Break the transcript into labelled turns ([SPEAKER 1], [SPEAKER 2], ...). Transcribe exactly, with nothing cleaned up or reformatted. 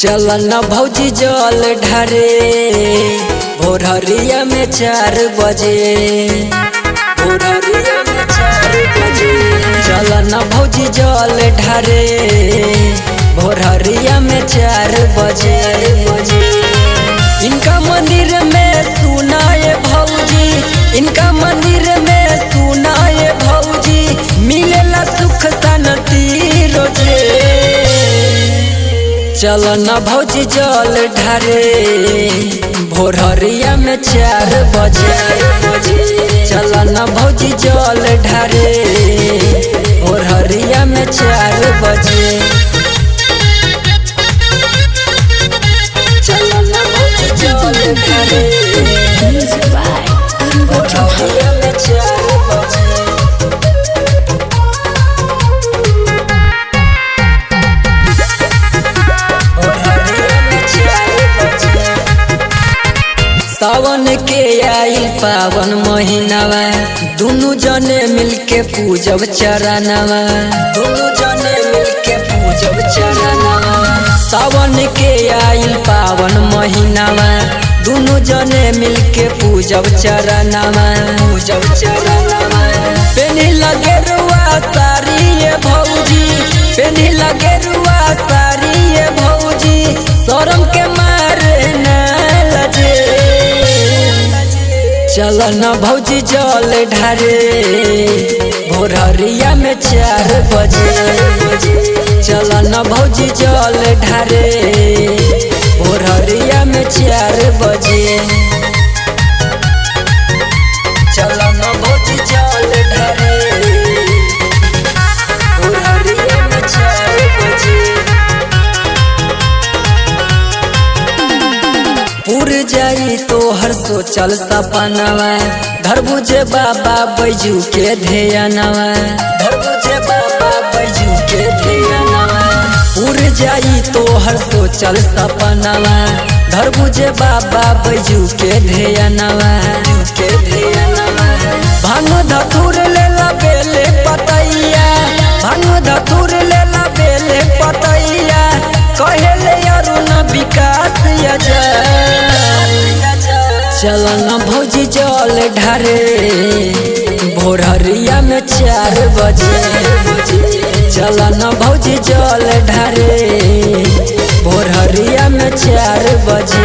[SPEAKER 1] चलन भौजी जल ढारे भोरहरिया में चार बजे भोरहरिया में चार बजे चलन भौजी जल ढारे भोरहरिया में चार बजे बजे इनका मंदिर में सुनाए भौजी इनका मंदिर में सुनाए भौजी मिलेला सुख शांति रोजे चलन भौजी जल ढारे भोरहरिया में चार बजे चलन भौजी जल ढारे भोरहरिया में चार बजे चलन भौजी जल ढारे भोरहरिया में चार बजे सावन के आइल पावन महीनावा दोनों जने मिलके पूजब चरणवा दोनों जने मिलके पूजब चरणवा सावन के आइल पावन महीनावा दोनों जने मिलके पूजब चरणवा पूजब चरणवा पेनी लगे रुआ सारी ये भौजी पेनी लगे रुआ सारी ये भौजी शरम के मारे न लजे चलन भौजी जल ढारे भोरहरिया में चार बजे चलन भौजी जल ढारे भोरहरिया में चार बजे चलन भौजी जल ढारे भोरहरिया में चार बजे पुर जाई तो हर सोचल सपनवा धरबुजे बाबा बैजू के ध्यानवा धरबुजे बाबा बैजू के ध्यानवा पुर जाई तो हर सोचल सपनवा धरबुजे बाबा बैजू के ध्यानवा के ध्यानवा भानु धतुर लेला बेले पतैया भानु धतुर लेला बेले पतैया कहेले अरुण विकास यजा चलन भौजी जल ढारे भोरहरिया में चार बजे चलन भौजी जल ढारे भोरहरिया में चार बजे।